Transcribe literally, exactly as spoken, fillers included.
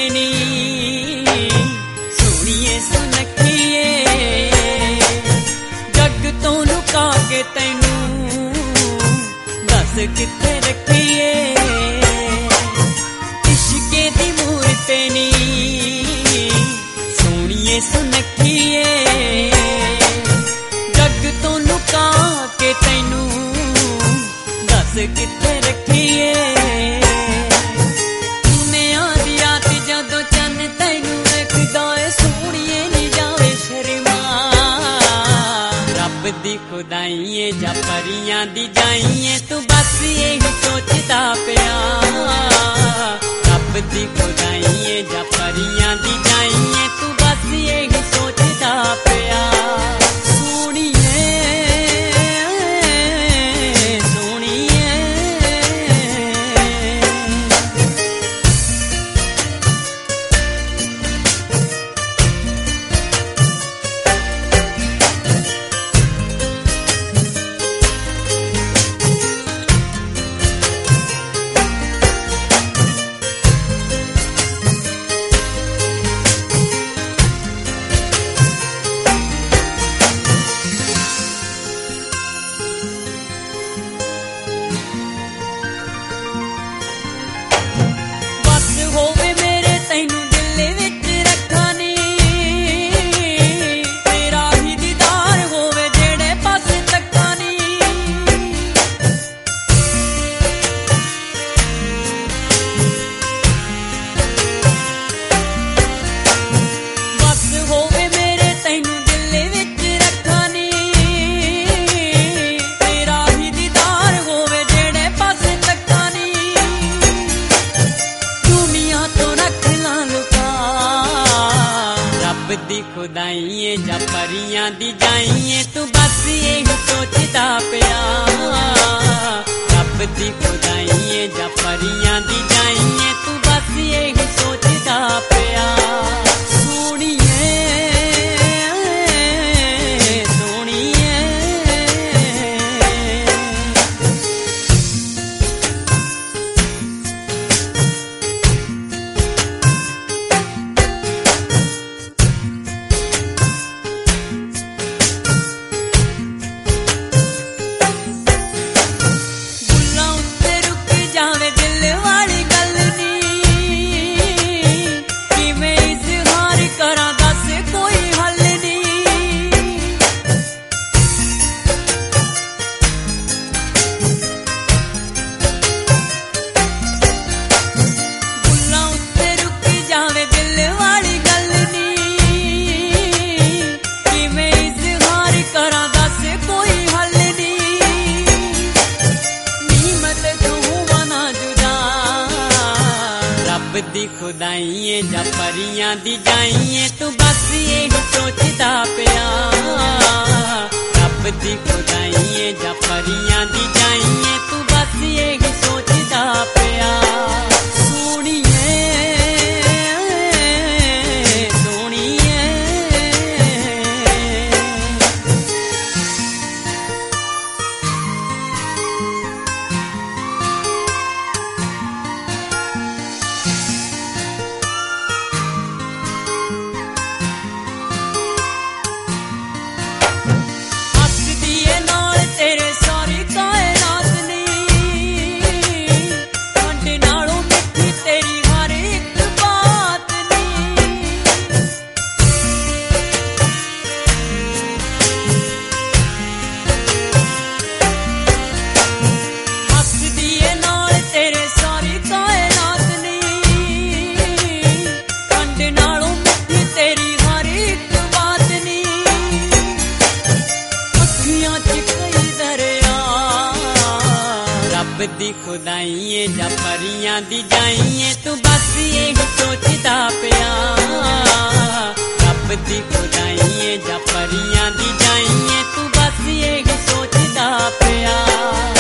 नी सोहणीए सुनखीए जग तो लुका के तैनू दस किथे रखीए इश्के दी मूरत नी सोहणीए सुनखीए जग तो लुका के तैनू दस किथे रखीए दी खुदाइए जा परियां दी जाइए तू बस यही सोचता पिया रब दी खुदाइए जा परियां दी जाइए तू बस यही सोचता पिया सोहणीए सोहणीए दी खुदाइए जा परियां दी जाइए तू बस यही सोचता पिया रब दी खुदाइए जा परियां दी जाइए तू बस यही सोचता पिया सोहणीए सोहणीए दी खुदाइए जा परियां दी जाइए तू बस यही सोचता पिया रब दी खुदाइए जा परियां दी जाइए तू बस यही सोचता पिया सोहणीए सोहणीए दी खुदाइए जा परियां दी जाइए तू बस यही सोचता पिया रब दी खुदाइए जा परियां दी जाइए तू बस यही सोचता पिया।